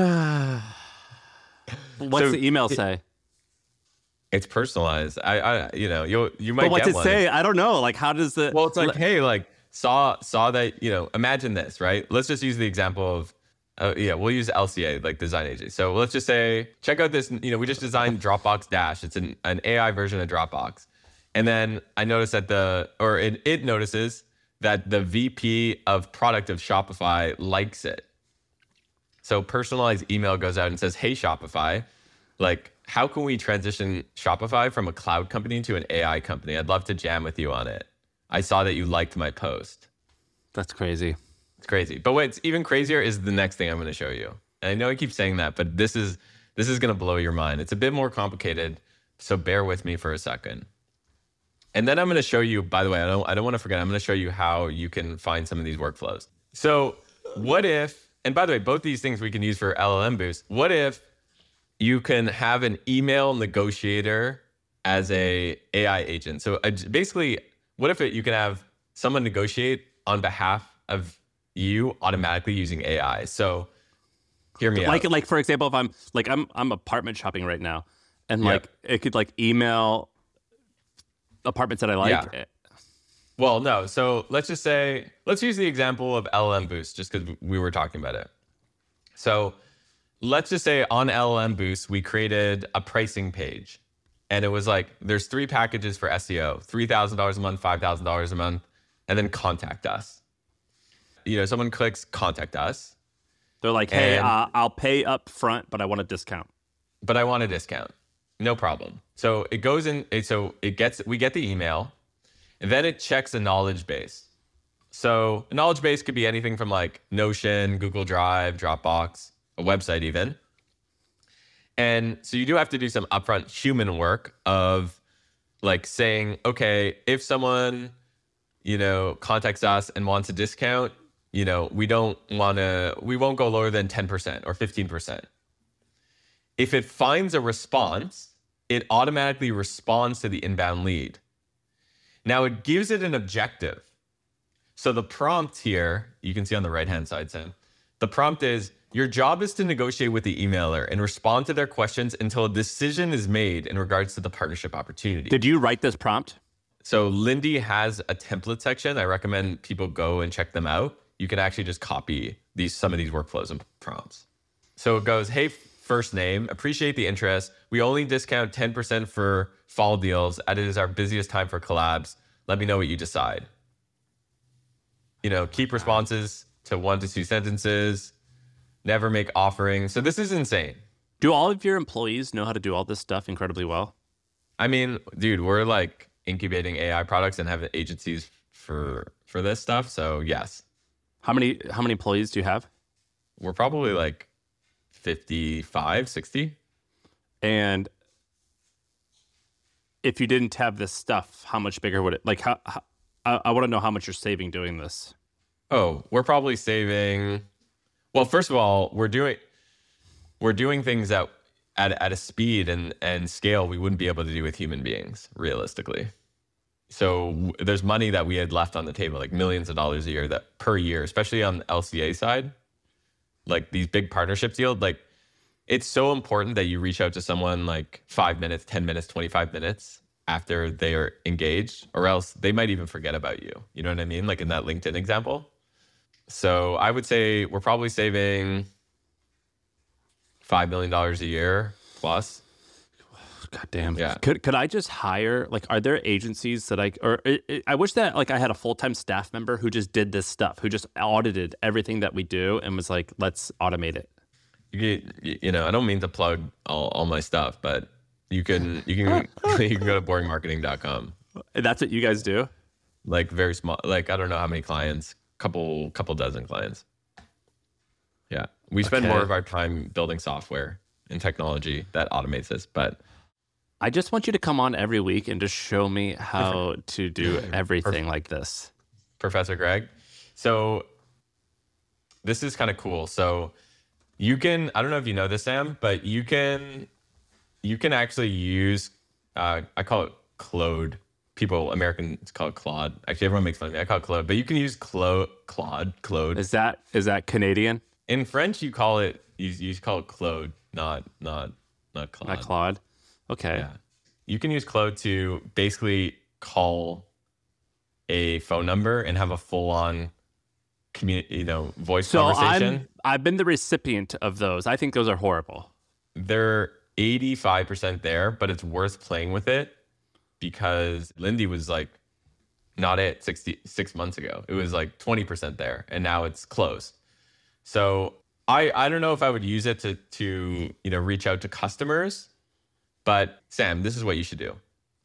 What's So the email it- say? It's personalized. I, I, you know, you you might But what's get it one. say? I don't know. Like, how does the... Well, it's like, hey, like saw saw that, you know, imagine this, right? Let's just use the example of, uh, yeah, we'll use L C A, like design agency. So let's just say, check out this, you know, we just designed Dropbox Dash. It's an, an A I version of Dropbox. And then I noticed that the, or it, it notices that the V P of product of Shopify likes it. So personalized email goes out and says, hey, Shopify, like, how can we transition Shopify from a cloud company to an A I company? I'd love to jam with you on it. I saw that you liked my post. That's crazy. It's crazy. But what's even crazier is the next thing I'm going to show you. And I know I keep saying that, but this is this is going to blow your mind. It's a bit more complicated, so bear with me for a second. And then I'm going to show you, by the way, I don't I don't want to forget, I'm going to show you how you can find some of these workflows. So what if, and by the way, both these things we can use for L L M Boost. What if you can have an email negotiator as a AI agent? So uh, basically, what if it, you can have someone negotiate on behalf of you automatically using A I? So hear me Like, out. like for example, if I'm like I'm I'm apartment shopping right now, and Yep. like it could like email apartments that I like. Yeah. Well, no. So let's just say, let's use the example of L L M Boost just because we were talking about it. So let's just say on L L M Boost, we created a pricing page. And it was like, there's three packages for S E O, three thousand dollars a month, five thousand dollars a month, and then contact us. You know, someone clicks contact us. They're like, hey, And- uh, I'll pay up front, but I want a discount. but I want a discount. No problem. So it goes in, it- so it gets, we get the email, and then it checks a knowledge base. So a knowledge base could be anything from like Notion, Google Drive, Dropbox, a website even. And so you do have to do some upfront human work of like saying, okay, if someone, you know, contacts us and wants a discount, you know, we don't want to, we won't go lower than ten percent or fifteen percent. If it finds a response, it automatically responds to the inbound lead. Now it gives it an objective. So the prompt here, you can see on the right-hand side, Sam, the prompt is, your job is to negotiate with the emailer and respond to their questions until a decision is made in regards to the partnership opportunity. Did you write this prompt? So Lindy has a template section. I recommend people go and check them out. You can actually just copy these some of these workflows and prompts. So it goes, hey, first name, appreciate the interest. We only discount ten percent for fall deals, as it is our busiest time for collabs. Let me know what you decide. You know, keep responses to one to two sentences. Never make offerings. So this is insane. Do all of your employees know how to do all this stuff incredibly well? I mean, dude, we're like incubating A I products and have agencies for for this stuff. So yes, How many how many employees do you have? we're probably like fifty-five, sixty. And if you didn't have this stuff, how much bigger would it? Like, how, how I, I want to know how much you're saving doing this. Oh, we're probably saving. Well, first of all, we're doing we're doing things that at at a speed and and scale we wouldn't be able to do with human beings realistically. So w- there's money that we had left on the table, like millions of dollars a year that per year, especially on the L C A side, like these big partnership deals, like it's so important that you reach out to someone like five minutes, ten minutes, twenty-five minutes after they are engaged, or else they might even forget about you. You know what I mean? Like in that LinkedIn example. So I would say we're probably saving five million dollars a year plus. God damn. Yeah. Could could I just hire, like, are there agencies that I, or I, I wish that like I had a full-time staff member who just did this stuff, who just audited everything that we do and was like, let's automate it. You, get- you know, I don't mean to plug all, all my stuff, but you can you can you can go to boring marketing dot com. That's what you guys do? Like very small, like I don't know how many clients, couple couple dozen clients. Yeah, we spend Okay. more of our time building software and technology that automates this, but I just want you to come on every week and just show me how to do everything like this. Professor Greg. So this is kind of cool. So you can, I don't know if you know this, Sam, but you can, you can actually use, uh, I call it Claude. People, Americans call it Claude. Actually, everyone makes fun of me. I call it Claude, but you can use Claude, Claude, Claude. Is that is that Canadian? In French, you call it, you, you call it Claude, not, not, not Claude. Not Claude? Okay. Yeah. You can use Claude to basically call a phone number and have a full-on community, you know, voice So conversation. I'm I've been the recipient of those. I think those are horrible. They're eighty-five percent there, but it's worth playing with it because Lindy was like not it sixty, six months ago. It was like twenty percent there, and now it's closed. So I I don't know if I would use it to to you know reach out to customers, but Sam, this is what you should do.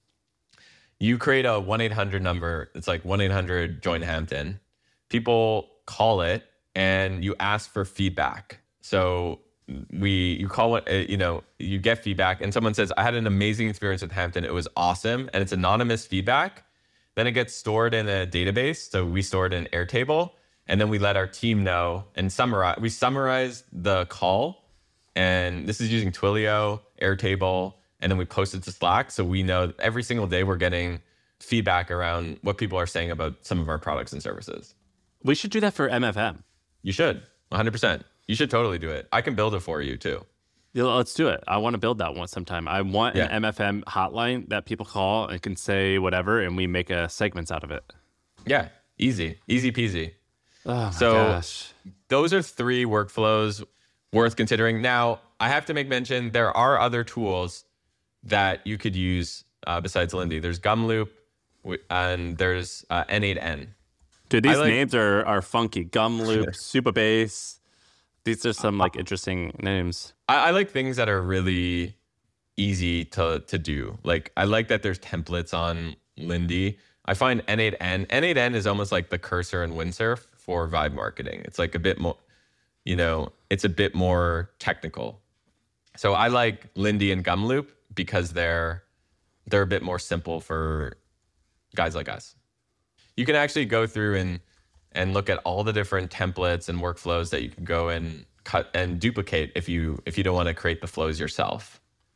You create a one eight hundred number. It's like one eight hundred join Hampton. People call it and you ask for feedback. So we you call it, uh, you know, you get feedback and someone says, I had an amazing experience with Hampton. It was awesome. And it's anonymous feedback. Then it gets stored in a database. So we store it in Airtable. And then we let our team know and summarize. We summarize the call. And this is using Twilio, Airtable, and then we post it to Slack. So we know every single day we're getting feedback around what people are saying about some of our products and services. We should do that for M F M. You should, one hundred percent. You should totally do it. I can build it for you too. Yeah, let's do it. I want to build that one sometime. I want Yeah. an M F M hotline that people call and can say whatever, and we make a segments out of it. Yeah, easy, easy peasy. Oh my So gosh. those are three workflows worth considering. Now, I have to make mention there are other tools that you could use uh, besides Lindy. There's Gumloop wi- and there's uh, N eight N. Dude, these I like- names are are funky. Gumloop, Supabase. These are some like interesting names. I, I like things that are really easy to to do. Like I like that there's templates on Lindy. I find N eight N N eight N is almost like the Cursor and Windsurf for vibe marketing. It's like a bit more, you know, it's a bit more technical. So I like Lindy and Gumloop because they're they're a bit more simple for guys like us. You can actually go through and and look at all the different templates and workflows that you can go and cut and duplicate if you if you don't want to create the flows yourself.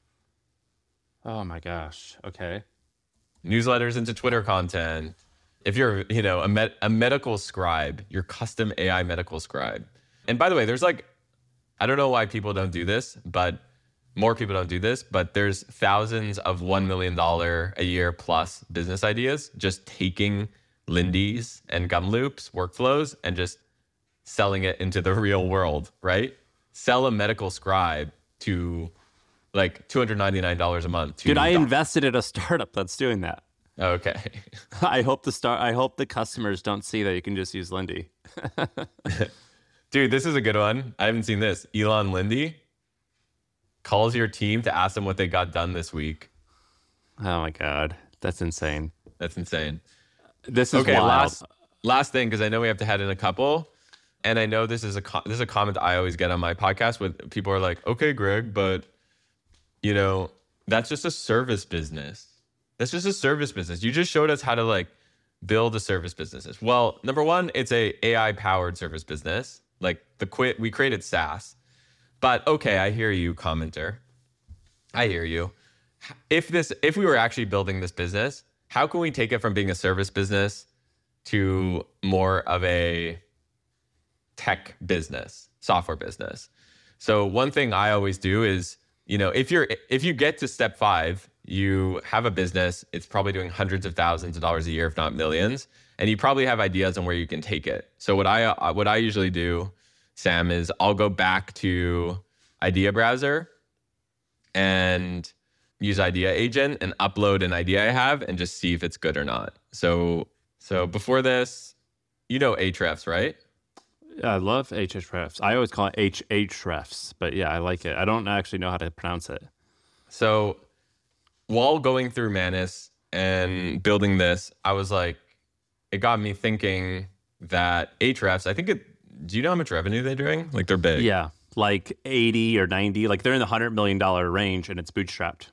Oh my gosh. Okay. Newsletters into Twitter content. If you're, you know, a med- a medical scribe, your custom A I medical scribe. And by the way, there's like, I don't know why people don't do this, but more people don't do this, but there's thousands of one million dollars a year plus business ideas just taking Lindy's and Gumloop's workflows and just selling it into the real world, right? Sell a medical scribe to like two hundred ninety-nine dollars a month. To Dude, I doc- invested in a startup that's doing that. Okay. I hope the start. I hope the customers don't see that you can just use Lindy. Dude, this is a good one. I haven't seen this. Elon Lindy calls your team to ask them what they got done this week. Oh my god, that's insane. That's insane. This is Okay, wild. last last thing, because I know we have to head in a couple, and I know this is a co- this is a comment I always get on my podcast with people are like, okay, Greg, but you know that's just a service business. That's just a service business. You just showed us how to like build a service business. Well, number one, it's a AI powered service business. Like the quit, we created SaaS. But okay, I hear you, commenter. I hear you. If this, if we were actually building this business, how can we take it from being a service business to more of a tech business, software business? So one thing I always do is, you know, if you're if you get to step five, you have a business, it's probably doing hundreds of thousands of dollars a year, if not millions, and you probably have ideas on where you can take it. So what I uh, what I usually do, Sam, is I'll go back to Idea Browser and use Idea Agent and upload an idea I have and just see if it's good or not. So so before this, you know Ahrefs, right? I love Ahrefs. I always call it H Hrefs, but yeah, I like it. I don't actually know how to pronounce it. So while going through Manus and building this, I was like, it got me thinking that Ahrefs, I think it, do you know how much revenue they're doing? Like they're big. Yeah, like eighty or ninety, like they're in the one hundred million dollars range and it's bootstrapped.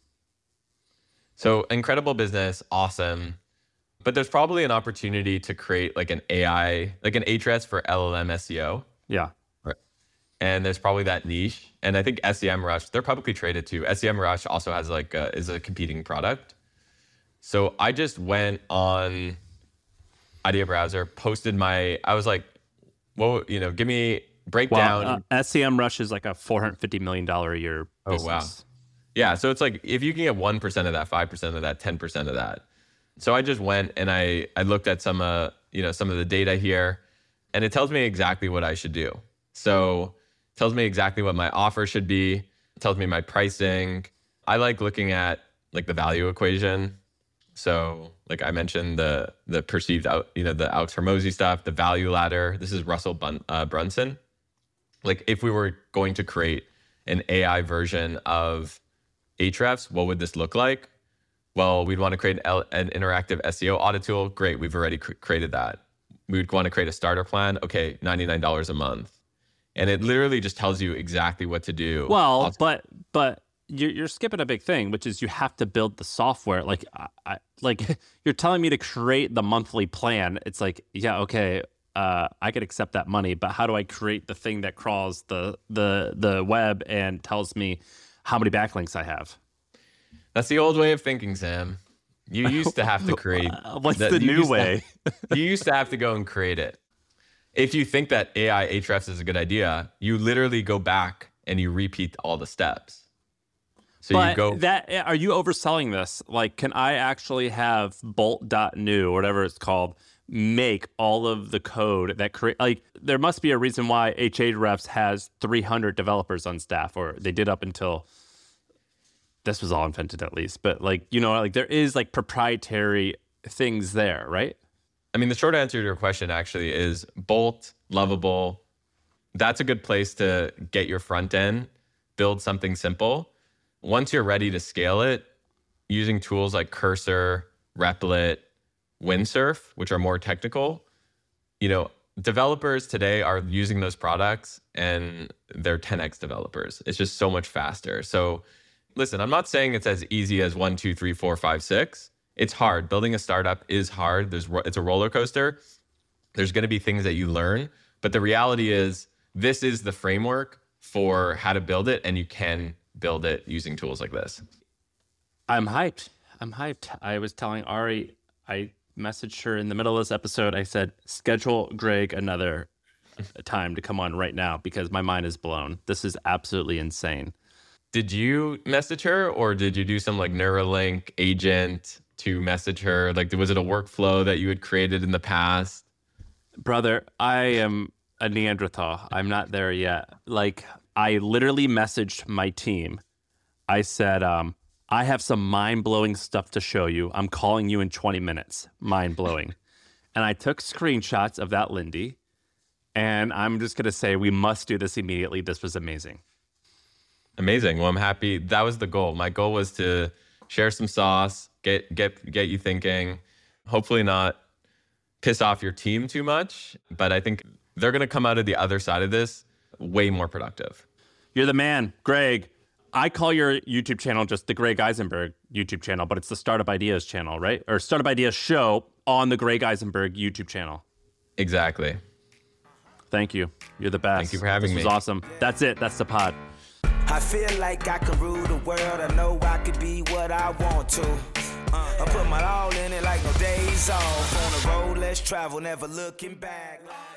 So incredible business, awesome. But there's probably an opportunity to create like an A I, like an Ahrefs for L L M S E O. Yeah. Right. And there's probably that niche. And I think SEMrush, they're publicly traded too. SEMrush also has like a, is a competing product. So I just went on Idea Browser, posted my, I was like, well, you know, give me breakdown. Well, uh, SEMrush is like a four hundred fifty million dollars a year business. Oh, wow. Yeah. So it's like, if you can get one percent of that, five percent of that, ten percent of that. So I just went and I, I looked at some, uh, you know, some of the data here, and it tells me exactly what I should do. So it tells me exactly what my offer should be. It tells me my pricing. I like looking at like the value equation. So like I mentioned, the the perceived, out, you know, the Alex Hormozy stuff, the value ladder. This is Russell Bun- uh, Brunson. Like if we were going to create an A I version of Ahrefs, what would this look like? Well, we'd want to create an, L- an interactive S E O audit tool. Great, we've already cr- created that. We'd want to create a starter plan. Okay, ninety-nine dollars a month. And it literally just tells you exactly what to do. Well, Also- but but you're you're skipping a big thing, which is you have to build the software. Like I, I like you're telling me to create the monthly plan. It's like, yeah, okay, uh, I could accept that money, but how do I create the thing that crawls the the the web and tells me how many backlinks I have? That's the old way of thinking, Sam. You used to have to create. What's that- the you new used to- way? you used to have to go and create it. If you think that A I Ahrefs is a good idea, you literally go back and you repeat all the steps. So But you go. that are you overselling this? Like, can I actually have bolt dot new or whatever it's called make all of the code that create, like, there must be a reason why Ahrefs has three hundred developers on staff, or they did up until this was all invented at least. But like, you know, like there is like proprietary things there, right? I mean, the short answer to your question actually is Bolt, Lovable. That's a good place to get your front end, build something simple. Once you're ready to scale it, using tools like Cursor, Replit, Windsurf, which are more technical, you know, developers today are using those products and they're ten x developers. It's just so much faster. So listen, I'm not saying it's as easy as one, two, three, four, five, six. It's hard. Building a startup is hard. There's it's a roller coaster. There's going to be things that you learn, but the reality is this is the framework for how to build it, and you can build it using tools like this. I'm hyped. I'm hyped. I was telling Ari, I messaged her in the middle of this episode. I said, schedule Greg another time to come on right now because my mind is blown. This is absolutely insane. Did you message her, or did you do some like Neuralink agent to message her? Like, was it a workflow that you had created in the past? Brother, I am a Neanderthal. I'm not there yet. Like, I literally messaged my team. I said, um, I have some mind-blowing stuff to show you. I'm calling you in twenty minutes. Mind-blowing. And I took screenshots of that Lindy, and I'm just going to say we must do this immediately. This was amazing. Amazing. Well, I'm happy. That was the goal. My goal was to share some sauce, get get get you thinking, hopefully not piss off your team too much, but I think they're going to come out of the other side of this way more productive. You're the man, Greg. I call your YouTube channel just the Greg Eisenberg YouTube channel, but it's the Startup Ideas channel, right? Or Startup Ideas show on the Greg Eisenberg YouTube channel. Exactly. Thank you. You're the best. Thank you for having me. me. This was awesome. That's it. That's the pod. I feel like I can rule the world. I know I can be what I want to. Uh, I put my all in it like no days off. On the road, let's travel, never looking back.